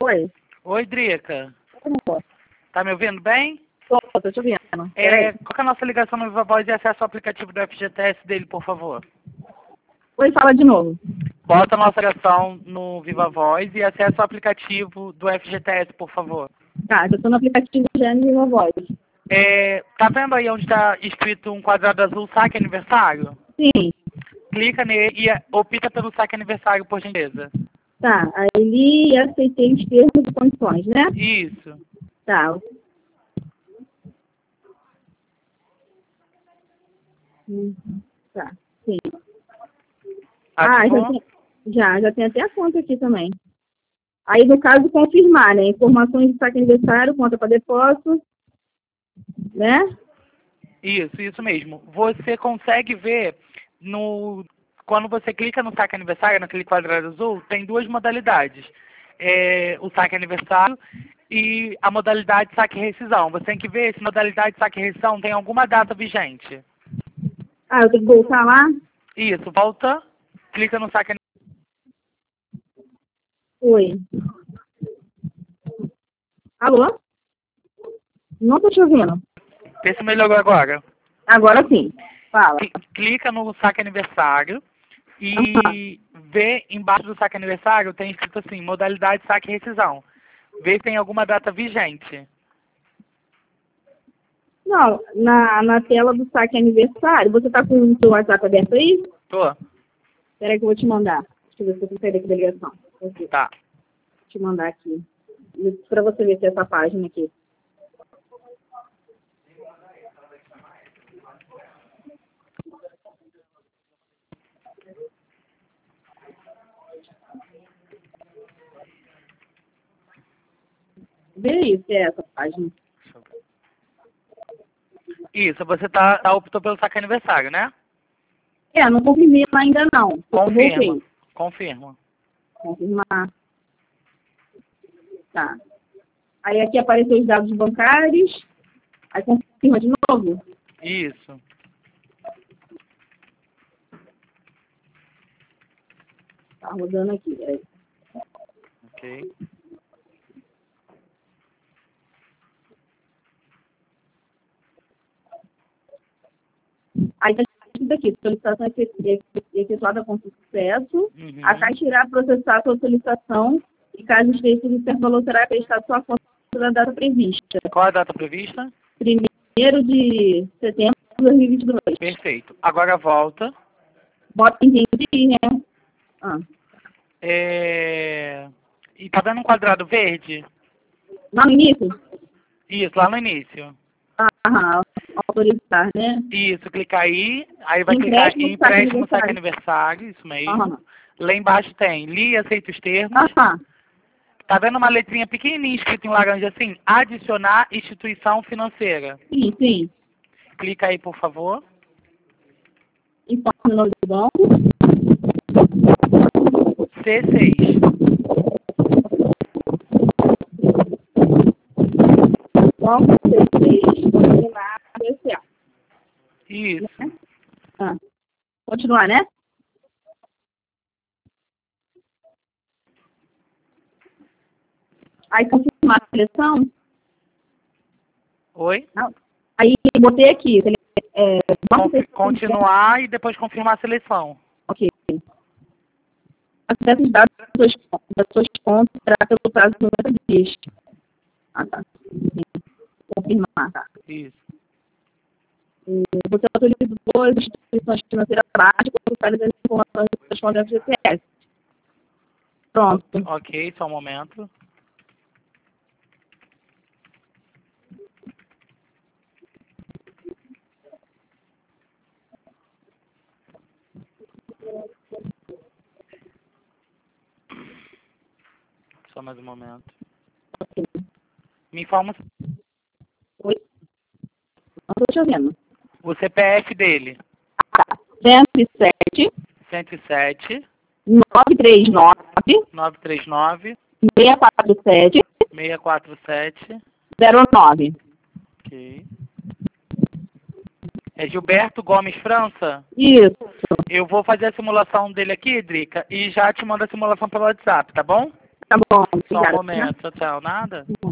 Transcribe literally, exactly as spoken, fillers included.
Oi. Oi, Drica. Como? Tá me ouvindo bem? Tô, tô te ouvindo. É, qual que é a nossa ligação no Viva Voz e acesso ao aplicativo do F G T S dele, por favor? Oi, fala de novo. Bota a nossa ligação no Viva Voz e acessa o aplicativo do F G T S, por favor. Tá, eu tô no aplicativo já no Viva Voz. É, tá vendo aí onde está escrito um quadrado azul, saque aniversário? Sim. Clica nele e opta pelo saque aniversário, por gentileza. Tá, aí li e aceitei os termos e condições, né? Isso. Tá. Hum, Tá, sim. Ah, já Ativou? tem, já, já tem até a conta aqui também. Aí, no caso, confirmar, né? Informações de saque aniversário, conta para depósito, né? Isso, isso mesmo. Você consegue ver no quando você clica no saque aniversário, naquele quadrado azul, tem duas modalidades. É, o saque aniversário e a modalidade saque rescisão. Você tem que ver se modalidade saque rescisão tem alguma data vigente. Ah, eu tenho que voltar lá? Isso, volta, clica no saque Oi. Alô? Não tô te ouvindo. aniversário. Vê se melhorou agora. Agora sim. Fala. Cl- Clica no saque aniversário Aham. e vê embaixo do saque aniversário, tem escrito assim, modalidade saque rescisão. Vê se tem alguma data vigente. Não, na, na tela do saque aniversário, você tá com o seu WhatsApp aberto aí? Tô? Espera aí que eu vou te mandar. Deixa eu ver se eu consigo sair daqui da ligação. Aqui. Vou Tá. te mandar aqui. Para você ver se é essa página aqui. Vê aí se é essa página. Isso, você tá, tá optou pelo saque aniversário, né? É, não confirmei ainda não. Eu Confirma. voltei. Confirma. Confirmar. Tá. Aí aqui apareceu os dados bancários. Aí confirma de novo. Isso. Tá rodando aqui. Peraí. Ok. Aí está escrito aqui, solicitação efe- efetuada com sucesso. Uhum. A Caixa irá processar a sua solicitação e, caso esteja o certo valor, será acreditado sua conta da data prevista. Qual a data prevista? Primeiro de setembro de dois mil e vinte e dois. Perfeito. Agora volta. Bota em entendi, né? Ah. É... E tá vendo um quadrado verde? Lá no início? Isso, lá no início. Aham. Autorizar, né? Isso, clicar aí, aí vai clicar Empréstimo em do saque empréstimo saque aniversário. aniversário, isso mesmo. Aham. Lá embaixo tem li e aceita os termos. Aham. Tá vendo uma letrinha pequenininha escrita em laranja assim? Adicionar instituição financeira. Sim, sim. Clica aí, por favor. Informe o nome do banco. C seis. Banco C seis. Continuar B C A. Isso. Ah. Continuar, né? Aí confirmar a seleção. Oi? Não. Aí botei aqui. É, banco Confi- C seis. continuar e depois confirmar a seleção. Ok. Acesso os dados das suas, das suas contas será pelo prazo de noventa dias. Ah, tá. Confirmar, tá. Isso. E você autorizou as instituições financeiras abaixo para as informações das contas do F G T S. Pronto. Ok, só um momento. Só mais um momento. Ok. Me informa Oi? Não estou te ouvindo. o C P F dele. Tá. cento e sete, cento e sete, novecentos e trinta e nove, novecentos e trinta e nove, seiscentos e quarenta e sete, seiscentos e quarenta e sete. zero nove. Ok. É Gilberto Gomes França? Isso. Eu vou fazer a simulação dele aqui, Drica, e já te mando a simulação pelo WhatsApp, tá bom? Tá bom, Só um obrigada. momento. Tchau, tchau. Nada?